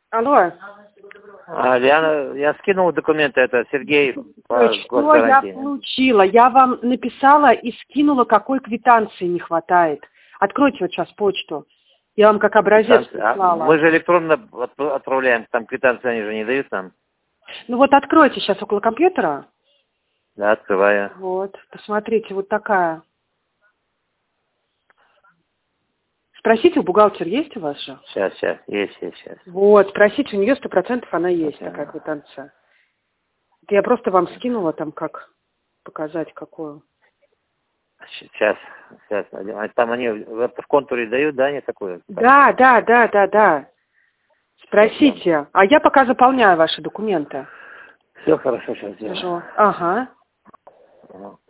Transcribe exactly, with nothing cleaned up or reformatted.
Алло. А, я, я скинул документы, это Сергей по Что я получила? Я вам написала и скинула, какой квитанции не хватает. Откройте вот сейчас почту. Я вам как образец прислала. А, мы же электронно отправляем, там квитанции они же не дают нам. Ну вот откройте сейчас около компьютера. Да, открываю. Вот, посмотрите, вот такая. Спросите, у бухгалтера есть у вас же? Сейчас, сейчас, есть, есть, сейчас. Вот, спросите, у нее сто процентов она есть, Ага. такая квитанция. Я просто вам скинула там, как показать, какую. Сейчас, сейчас. А там они в, в контуре дают, да, не такое? Да, да, да, да, да. Спросите. А я пока заполняю ваши документы. Все хорошо, сейчас сделаю. Ага. Ага.